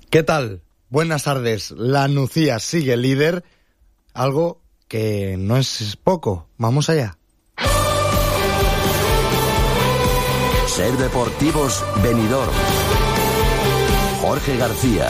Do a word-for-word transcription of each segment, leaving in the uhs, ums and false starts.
¿Qué tal? Buenas tardes. La Nucía sigue líder, algo que no es poco. Vamos allá. Ser Deportivos Benidorm. Jorge García.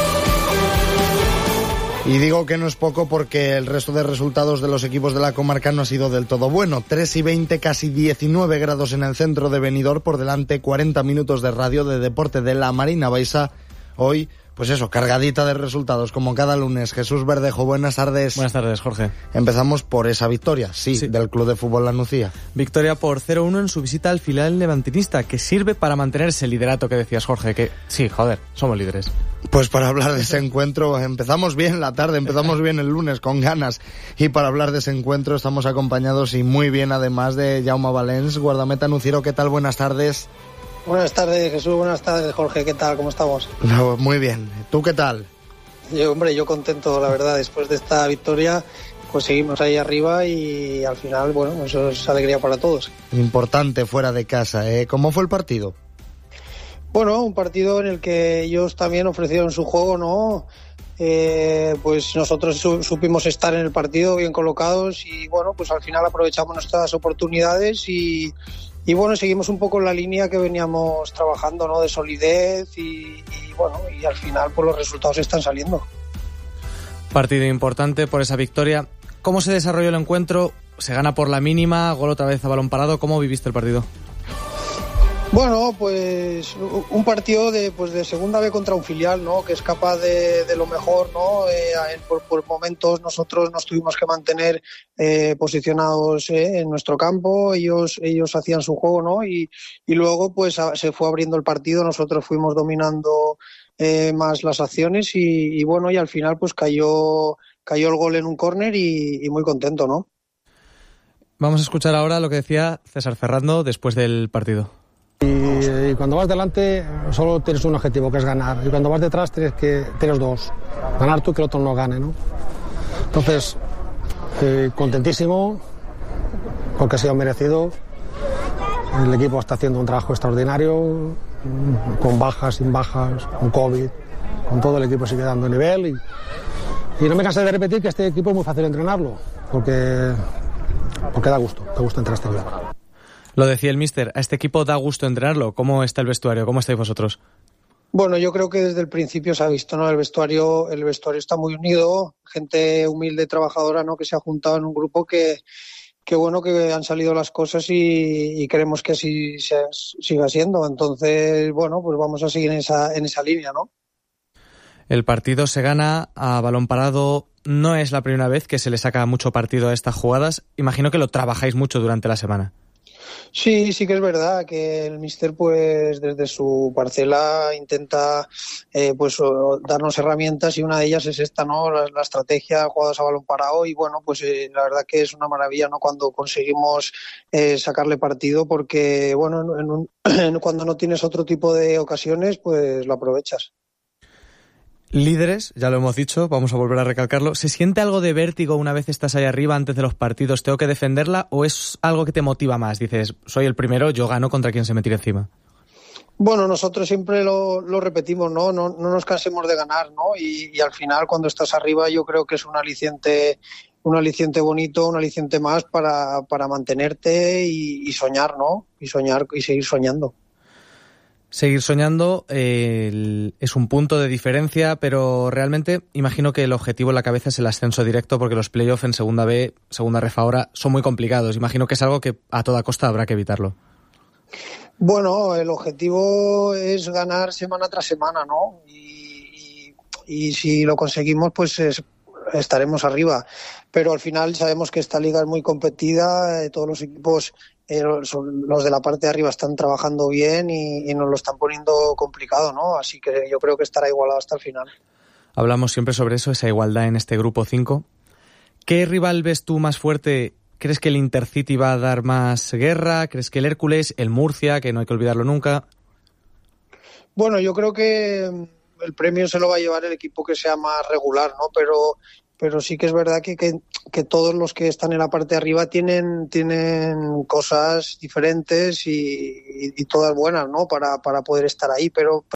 Y digo que no es poco porque el resto de resultados de los equipos de la comarca no ha sido del todo bueno. tres y veinte, casi diecinueve grados en el centro de Benidorm, por delante cuarenta minutos de radio de deporte de la Marina Baixa. Hoy, pues eso, cargadita de resultados como cada lunes. Jesús Verdejo, buenas tardes. Buenas tardes, Jorge. Empezamos por esa victoria, sí, sí. del Club de Fútbol La Nucía. Victoria por cero uno en su visita al filial levantinista, que sirve para mantener ese liderato que decías, Jorge, que sí, joder, somos líderes. Pues para hablar de ese encuentro, empezamos bien la tarde, empezamos bien el lunes con ganas, y para hablar de ese encuentro estamos acompañados y muy bien además de Jaume Valens, guardameta nuciero. ¿Qué tal? Buenas tardes. Buenas tardes, Jesús. Buenas tardes, Jorge. ¿Qué tal? ¿Cómo estamos? No, muy bien. ¿Tú qué tal? Yo, hombre, yo contento, la verdad. Después de esta victoria, pues seguimos ahí arriba y al final, bueno, eso es alegría para todos. Importante fuera de casa, ¿eh? ¿Cómo fue el partido? Bueno, un partido en el que ellos también ofrecieron su juego, ¿no? Eh, pues nosotros su- supimos estar en el partido bien colocados y, bueno, pues al final aprovechamos nuestras oportunidades y... Y bueno, seguimos un poco en la línea que veníamos trabajando, ¿no? De solidez y, y bueno, y al final pues los resultados están saliendo. Partido importante por esa victoria. ¿Cómo se desarrolló el encuentro? ¿Se gana por la mínima? ¿Gol otra vez a balón parado? ¿Cómo viviste el partido? Bueno, pues un partido de pues de segunda B contra un filial, ¿no? Que es capaz de, de lo mejor, ¿no? Eh, por, por momentos nosotros nos tuvimos que mantener eh, posicionados eh, en nuestro campo, ellos ellos hacían su juego, ¿no? Y, y luego pues a, se fue abriendo el partido, nosotros fuimos dominando eh, más las acciones y, y bueno, y al final pues cayó cayó el gol en un córner y, y muy contento, ¿no? Vamos a escuchar ahora lo que decía César Ferrando después del partido. Y, y cuando vas delante solo tienes un objetivo, que es ganar, y cuando vas detrás tienes que tienes dos, ganar tú y que el otro no gane, ¿no? Entonces, eh, contentísimo porque ha sido merecido. El equipo está haciendo un trabajo extraordinario, con bajas, sin bajas, con COVID, con todo el equipo sigue dando nivel y, y no me cansé de repetir que este equipo es muy fácil entrenarlo porque, porque da gusto, da gusto entrar a este equipo. Lo decía el míster, a este equipo da gusto entrenarlo. ¿Cómo está el vestuario? ¿Cómo estáis vosotros? Bueno, yo creo que desde el principio se ha visto, ¿no? El vestuario, el vestuario está muy unido, gente humilde, trabajadora, ¿no? Que se ha juntado en un grupo que, que bueno, que han salido las cosas y, y queremos que así se, siga siendo. Entonces, bueno, pues vamos a seguir en esa, en esa línea, ¿no? El partido se gana a balón parado. No es la primera vez que se le saca mucho partido a estas jugadas. Imagino que lo trabajáis mucho durante la semana. Sí, sí que es verdad que el míster pues desde su parcela intenta eh, pues darnos herramientas y una de ellas es esta, ¿no? La, la estrategia jugadas a balón parado y bueno, pues eh, la verdad que es una maravilla, ¿no? Cuando conseguimos eh, sacarle partido porque bueno, en un, en, cuando no tienes otro tipo de ocasiones pues lo aprovechas. Líderes, ya lo hemos dicho, vamos a volver a recalcarlo. ¿Se siente algo de vértigo una vez estás ahí arriba antes de los partidos? ¿Tengo que defenderla o es algo que te motiva más? Dices, soy el primero, yo gano contra quien se me tire encima. Bueno, nosotros siempre lo, lo repetimos, ¿no? No, no nos cansemos de ganar, ¿no? Y, y al final cuando estás arriba yo creo que es un aliciente, un aliciente bonito, un aliciente más para, para mantenerte y, y soñar, ¿no? Y soñar y seguir soñando. Seguir soñando eh, es un punto de diferencia, pero realmente imagino que el objetivo en la cabeza es el ascenso directo porque los playoffs en segunda B, segunda ref ahora, son muy complicados. Imagino que es algo que a toda costa habrá que evitarlo. Bueno, el objetivo es ganar semana tras semana, ¿no? Y, y, y si lo conseguimos, pues es, estaremos arriba. Pero al final sabemos que esta liga es muy competida, eh, todos los equipos... Eh, los de la parte de arriba están trabajando bien y, y nos lo están poniendo complicado, ¿no? Así que yo creo que estará igualado hasta el final. Hablamos siempre sobre eso, esa igualdad en este grupo cinco. ¿Qué rival ves tú más fuerte? ¿Crees que el Intercity va a dar más guerra? ¿Crees que el Hércules, el Murcia, que no hay que olvidarlo nunca? Bueno, yo creo que el premio se lo va a llevar el equipo que sea más regular, ¿no? Pero pero sí que es verdad que, que, que todos los que están en la parte de arriba tienen, tienen cosas diferentes y, y, y todas buenas, ¿no? Para, para poder estar ahí, pero